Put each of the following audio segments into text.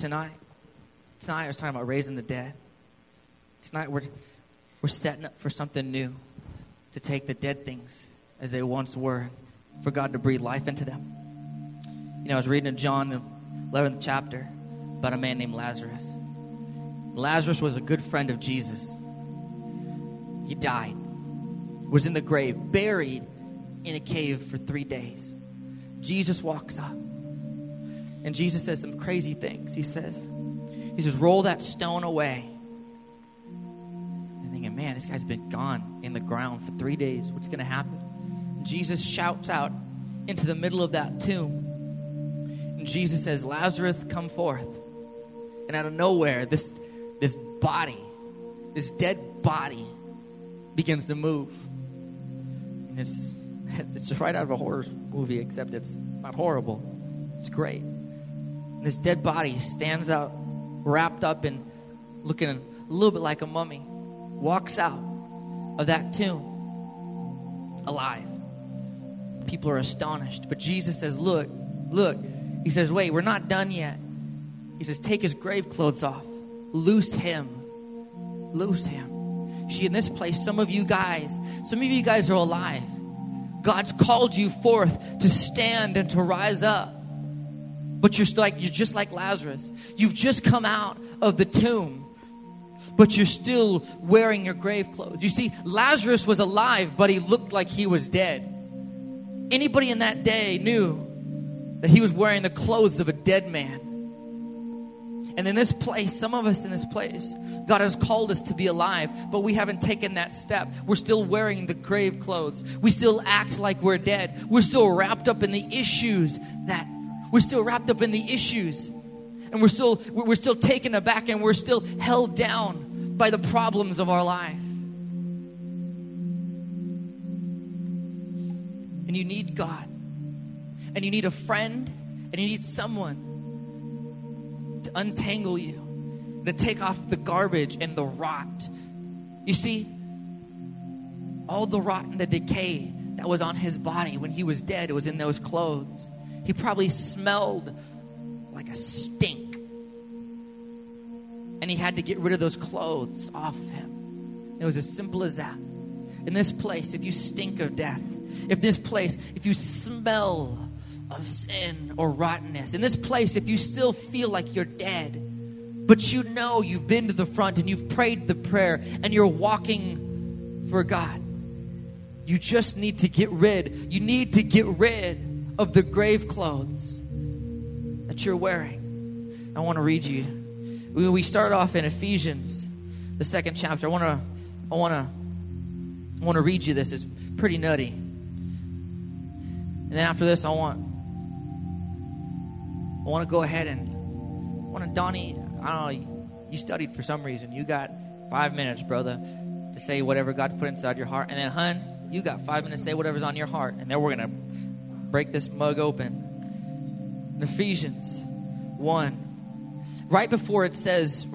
tonight I was talking about raising the dead. Tonight we're setting up for something new, to take the dead things as they once were, for God to breathe life into them. You know, I was reading in John, the 11th chapter, about a man named Lazarus. Lazarus was a good friend of Jesus. He died, was in the grave, buried in a cave for 3 days. Jesus walks up, and Jesus says some crazy things. He says, roll that stone away. I'm thinking, man, this guy's been gone in the ground for 3 days. What's going to happen? And Jesus shouts out into the middle of that tomb. And Jesus says, Lazarus, come forth. And out of nowhere, this body, this dead body, begins to move. And it's right out of a horror movie, except it's not horrible. It's great. And this dead body stands out, wrapped up in looking a little bit like a mummy, walks out of that tomb alive. People are astonished. But Jesus says, look. He says, wait, we're not done yet. He says, take his grave clothes off. Loose him. See, in this place, some of you guys are alive. God's called you forth to stand and to rise up. But you're just like Lazarus. You've just come out of the tomb, but you're still wearing your grave clothes. You see, Lazarus was alive, but he looked like he was dead. Anybody in that day knew that he was wearing the clothes of a dead man. And in this place, some of us in this place, God has called us to be alive, but we haven't taken that step. We're still wearing the grave clothes. We still act like we're dead. We're still wrapped up in the issues and we're still taken aback, and we're still held down by the problems of our life. And you need God, and you need a friend, and you need someone to untangle you, to take off the garbage and the rot. You see, all the rot and the decay that was on his body when he was dead, it was in those clothes. He probably smelled like a stink. And he had to get rid of those clothes off of him. It was as simple as that. In this place, if you stink of death, if you smell of sin or rottenness, in this place, if you still feel like you're dead, but you know you've been to the front and you've prayed the prayer and you're walking for God, you just need to get rid of the grave clothes that you're wearing. I want to read you. We start off in Ephesians, the 2nd chapter. I want to read you this. It's pretty nutty. And then after this, I want to go ahead and Donnie, I don't know, you studied for some reason. You got 5 minutes, brother, to say whatever God put inside your heart. And then, hun, you got 5 minutes to say whatever's on your heart. And then we're going to break this mug open. In Ephesians 1. Right before Ephesians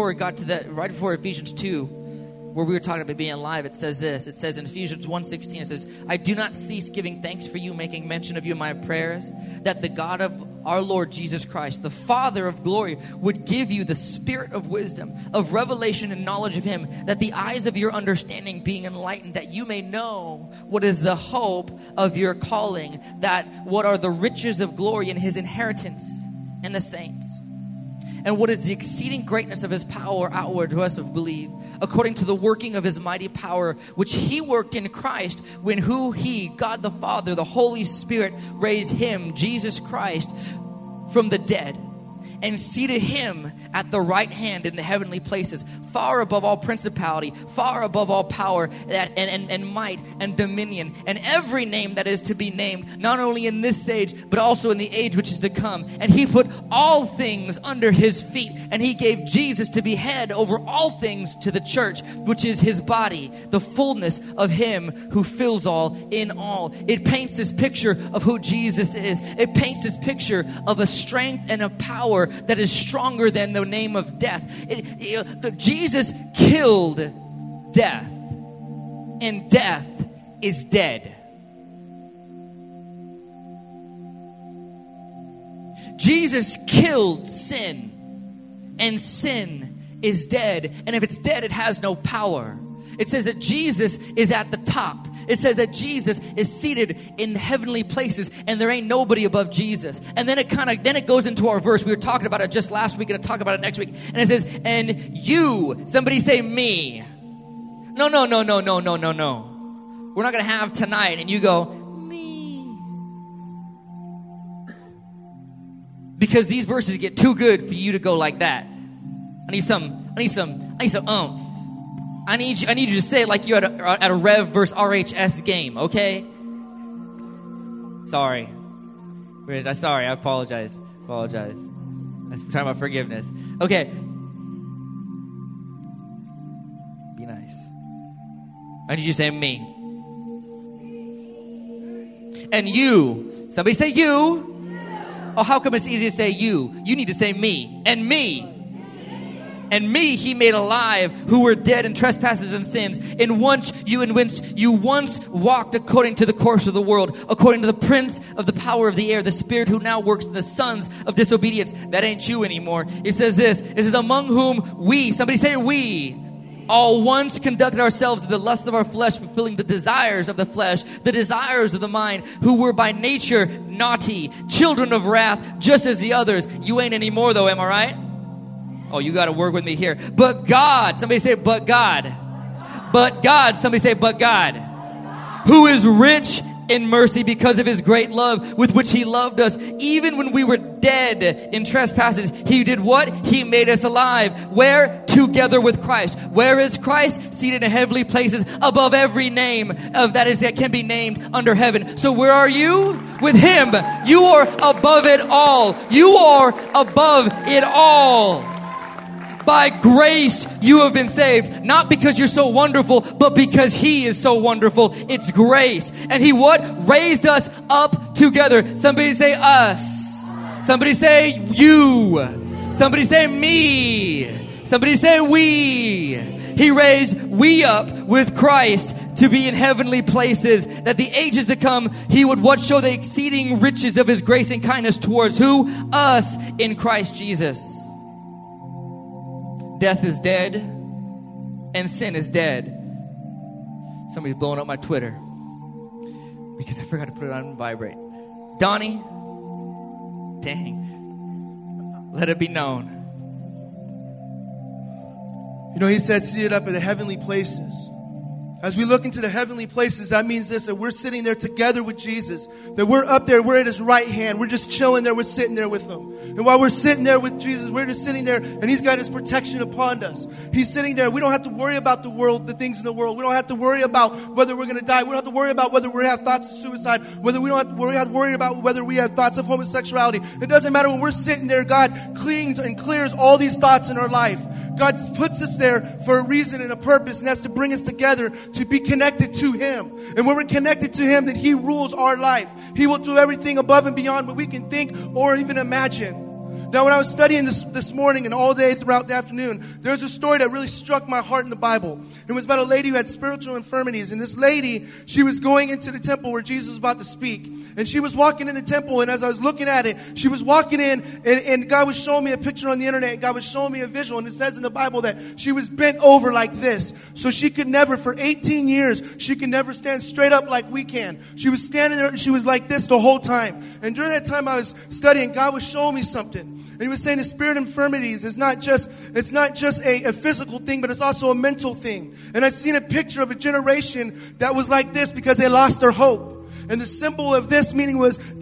2, where we were talking about being alive, it says this. It says in Ephesians 1:16, it says, I do not cease giving thanks for you, making mention of you in my prayers, that the God of our Lord Jesus Christ, the Father of glory, would give you the spirit of wisdom, of revelation and knowledge of him, that the eyes of your understanding being enlightened, that you may know what is the hope of your calling, that what are the riches of glory in his inheritance in the saints, and what is the exceeding greatness of his power outward to us who believe, according to the working of his mighty power, which he worked in Christ, when he, God the Father, the Holy Spirit, raised him, Jesus Christ, from the dead, and seated him at the right hand in the heavenly places, far above all principality, far above all power and might and dominion, and every name that is to be named, not only in this age, but also in the age which is to come. And he put all things under his feet, and he gave Jesus to be head over all things to the church, which is his body, the fullness of him who fills all in all. It paints this picture of who Jesus is. It paints this picture of a strength and a power that is stronger than the name of death. Jesus killed death, and death is dead. Jesus killed sin, and sin is dead. And if it's dead, it has no power. It says that Jesus is at the top. It says that Jesus is seated in heavenly places, and there ain't nobody above Jesus. And then it goes into our verse. We were talking about it just last week, and I'll talk about it next week. And it says, and you, somebody say me. No. We're not going to have tonight, and you go, me. Because these verses get too good for you to go like that. I need some oomph. I need you to say it like you're at a Rev versus RHS game, okay? Sorry. I apologize. I'm talking about forgiveness. Okay. Be nice. I need you to say me. And you. Somebody say you. Oh, how come it's easy to say you? You need to say me. And me. And me he made alive, who were dead in trespasses and sins, in which you once walked according to the course of the world, according to the prince of the power of the air, the spirit who now works in the sons of disobedience. That ain't you anymore. It says this. It says, among whom we, somebody say we, all once conducted ourselves in the lusts of our flesh, fulfilling the desires of the flesh, the desires of the mind, who were by nature naughty, children of wrath, just as the others. You ain't anymore though, am I right? Oh, you got to work with me here. But God, somebody say, but God. But God, somebody say, but God. Who is rich in mercy because of his great love with which he loved us. Even when we were dead in trespasses, he did what? He made us alive. Where? Together with Christ. Where is Christ? Seated in heavenly places above every name that can be named under heaven. So where are you? With him. You are above it all. You are above it all. By grace you have been saved, not because you're so wonderful, but because he is so wonderful. It's grace. And he what? Raised us up together. Somebody say us. Somebody say you. Somebody say me. Somebody say we. He raised we up with Christ to be in heavenly places, that the ages to come he would what? Show the exceeding riches of his grace and kindness towards who? Us in Christ Jesus. Death is dead, and sin is dead. Somebody's blowing up my Twitter because I forgot to put it on vibrate. Donnie, dang, let it be known. You know, he said, seated up in the heavenly places. As we look into the heavenly places, that means this, that we're sitting there together with Jesus. That we're up there, we're at his right hand. We're just chilling there, we're sitting there with him. And while we're sitting there with Jesus, we're just sitting there and he's got his protection upon us. He's sitting there. We don't have to worry about the world, the things in the world. We don't have to worry about whether we're going to die. We don't have to worry about whether we have thoughts of suicide. We don't have to worry about whether we have thoughts of homosexuality. It doesn't matter. When we're sitting there, God cleans and clears all these thoughts in our life. God puts us there for a reason and a purpose, and that's to bring us together to be connected to him. And when we're connected to him, then he rules our life. He will do everything above and beyond what we can think or even imagine. Now, when I was studying this morning and all day throughout the afternoon, there was a story that really struck my heart in the Bible. It was about a lady who had spiritual infirmities. And this lady, she was going into the temple where Jesus was about to speak. And she was walking in the temple. And as I was looking at it, she was walking in. And God was showing me a picture on the internet. And God was showing me a visual. And it says in the Bible that she was bent over like this. So she could never, for 18 years, she could never stand straight up like we can. She was standing there and she was like this the whole time. And during that time I was studying, God was showing me something. And he was saying the spirit of infirmities is not just a physical thing, but it's also a mental thing. And I've seen a picture of a generation that was like this because they lost their hope. And the symbol of this means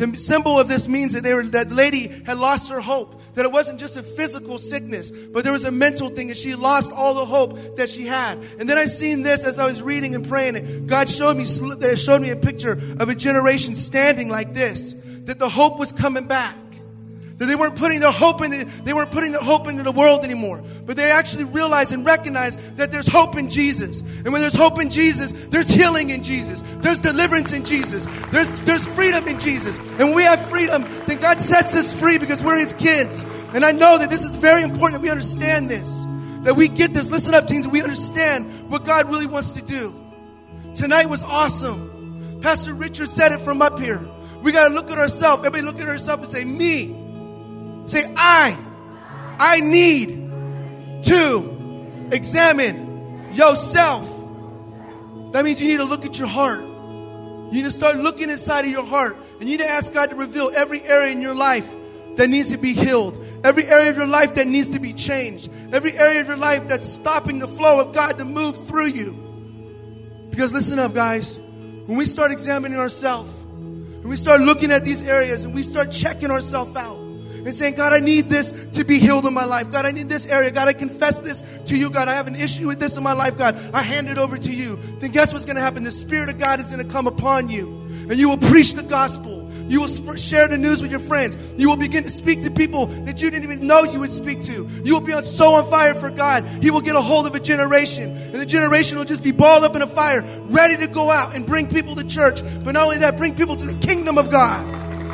that that lady had lost her hope. That it wasn't just a physical sickness, but there was a mental thing, and she lost all the hope that she had. And then I seen this as I was reading and praying. And God showed me a picture of a generation standing like this. That the hope was coming back. That they weren't putting their hope into the world anymore. But they actually realized and recognized that there's hope in Jesus. And when there's hope in Jesus, there's healing in Jesus. There's deliverance in Jesus. There's freedom in Jesus. And when we have freedom, then God sets us free because we're his kids. And I know that this is very important that we understand this. That we get this. Listen up, teens. We understand what God really wants to do. Tonight was awesome. Pastor Richard said it from up here. We got to look at ourselves. Everybody look at ourselves and say, me. Say, I need 2, examine yourself. That means you need to look at your heart. You need to start looking inside of your heart. And you need to ask God to reveal every area in your life that needs to be healed. Every area of your life that needs to be changed. Every area of your life that's stopping the flow of God to move through you. Because listen up, guys. When we start examining ourselves, when we start looking at these areas and we start checking ourselves out and saying, God, I need this to be healed in my life. God, I need this area. God, I confess this to you. God, I have an issue with this in my life. God, I hand it over to you. Then guess what's going to happen? The Spirit of God is going to come upon you and you will preach the gospel. You will share the news with your friends. You will begin to speak to people that you didn't even know you would speak to. You will be so on fire for God. He will get a hold of a generation. And the generation will just be balled up in a fire, ready to go out and bring people to church. But not only that, bring people to the kingdom of God.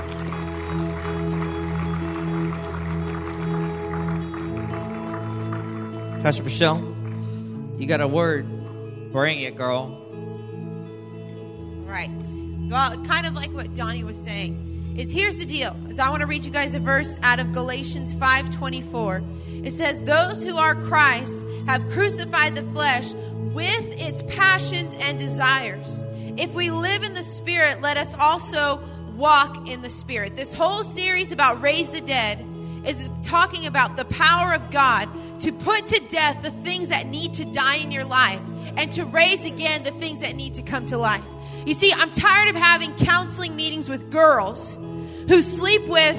Pastor Michelle, you got a word. Bring it, girl. Right. Well, kind of like what Donnie was saying, is here's the deal. I want to read you guys a verse out of Galatians 5:24. It says, those who are Christ have crucified the flesh with its passions and desires. If we live in the Spirit, let us also walk in the Spirit. This whole series about Raise the Dead is talking about the power of God to put to death the things that need to die in your life and to raise again the things that need to come to life. You see, I'm tired of having counseling meetings with girls who sleep with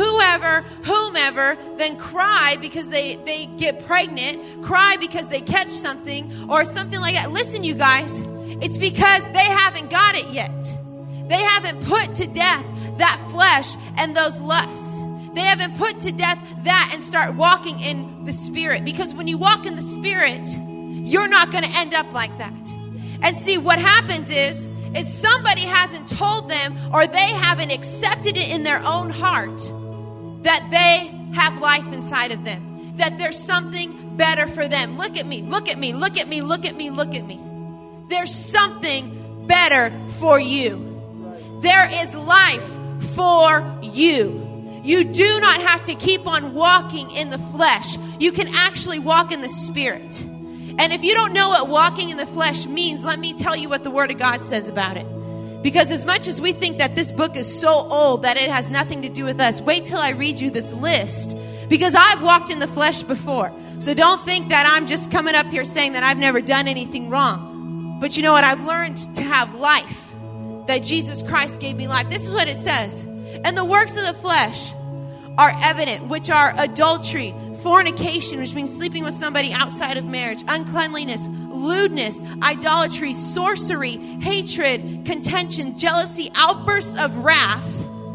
whomever, then cry because they get pregnant, cry because they catch something or something like that. Listen, you guys, it's because they haven't got it yet. They haven't put to death that flesh and those lusts. They haven't put to death that and start walking in the Spirit. Because when you walk in the Spirit, you're not going to end up like that. And see, what happens is somebody hasn't told them or they haven't accepted it in their own heart that they have life inside of them. That there's something better for them. Look at me, look at me, look at me, look at me, look at me. There's something better for you. There is life for you. You do not have to keep on walking in the flesh. You can actually walk in the Spirit. And if you don't know what walking in the flesh means, let me tell you what the Word of God says about it. Because as much as we think that this book is so old that it has nothing to do with us, wait till I read you this list. Because I've walked in the flesh before. So don't think that I'm just coming up here saying that I've never done anything wrong. But you know what? I've learned to have life. That Jesus Christ gave me life. This is what it says. And the works of the flesh are evident, which are adultery, fornication, which means sleeping with somebody outside of marriage, uncleanliness, lewdness, idolatry, sorcery, hatred, contention, jealousy, outbursts of wrath,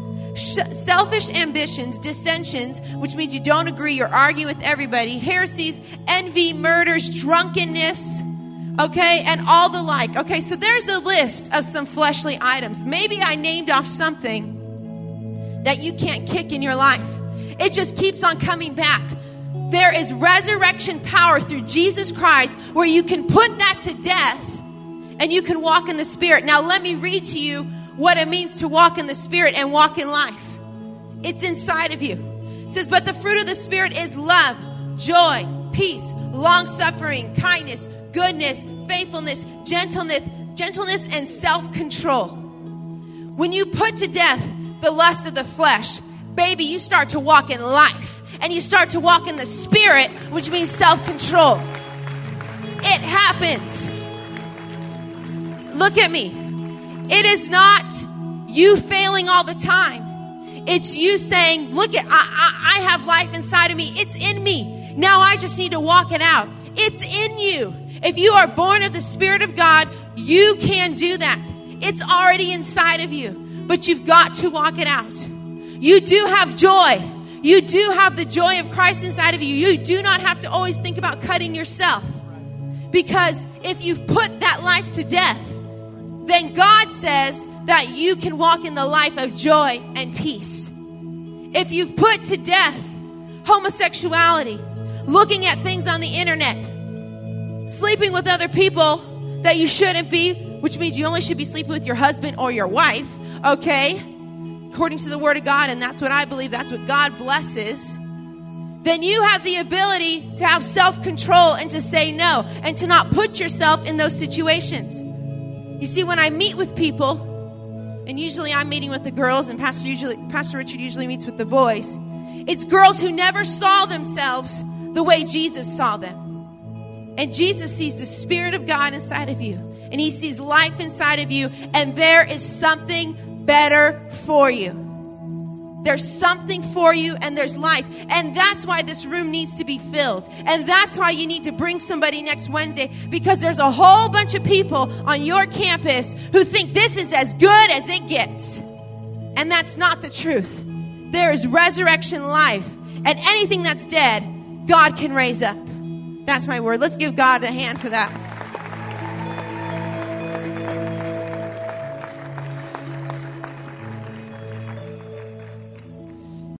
selfish ambitions, dissensions, which means you don't agree, you're arguing with everybody, heresies, envy, murders, drunkenness, okay, and all the like. Okay, so there's the list of some fleshly items. Maybe I named off something that you can't kick in your life. It just keeps on coming back. There is resurrection power through Jesus Christ where you can put that to death and you can walk in the Spirit. Now let me read to you what it means to walk in the Spirit and walk in life. It's inside of you. It says, but the fruit of the Spirit is love, joy, peace, long-suffering, kindness, goodness, faithfulness, gentleness, and self-control. When you put to death the lust of the flesh, baby, you start to walk in life. And you start to walk in the Spirit, which means self-control. It happens. Look at me. It is not you failing all the time. It's you saying, look at, I have life inside of me. It's in me. Now I just need to walk it out. It's in you. If you are born of the Spirit of God, you can do that. It's already inside of you. But you've got to walk it out. You do have joy. You do have the joy of Christ inside of you. You do not have to always think about cutting yourself. Because if you've put that life to death, then God says that you can walk in the life of joy and peace. If you've put to death homosexuality, looking at things on the internet, sleeping with other people that you shouldn't be, which means you only should be sleeping with your husband or your wife, okay? According to the Word of God, and that's what I believe, that's what God blesses, then you have the ability to have self-control and to say no and to not put yourself in those situations. You see, when I meet with people, and usually I'm meeting with the girls and Pastor Richard usually meets with the boys, it's girls who never saw themselves the way Jesus saw them. And Jesus sees the Spirit of God inside of you, and He sees life inside of you, and there is something better for you. There's something for you, and there's life. And that's why this room needs to be filled. And that's why you need to bring somebody next Wednesday, because there's a whole bunch of people on your campus who think this is as good as it gets. And that's not the truth. There is resurrection life, and anything that's dead, God can raise up. That's my word. Let's give God a hand for that.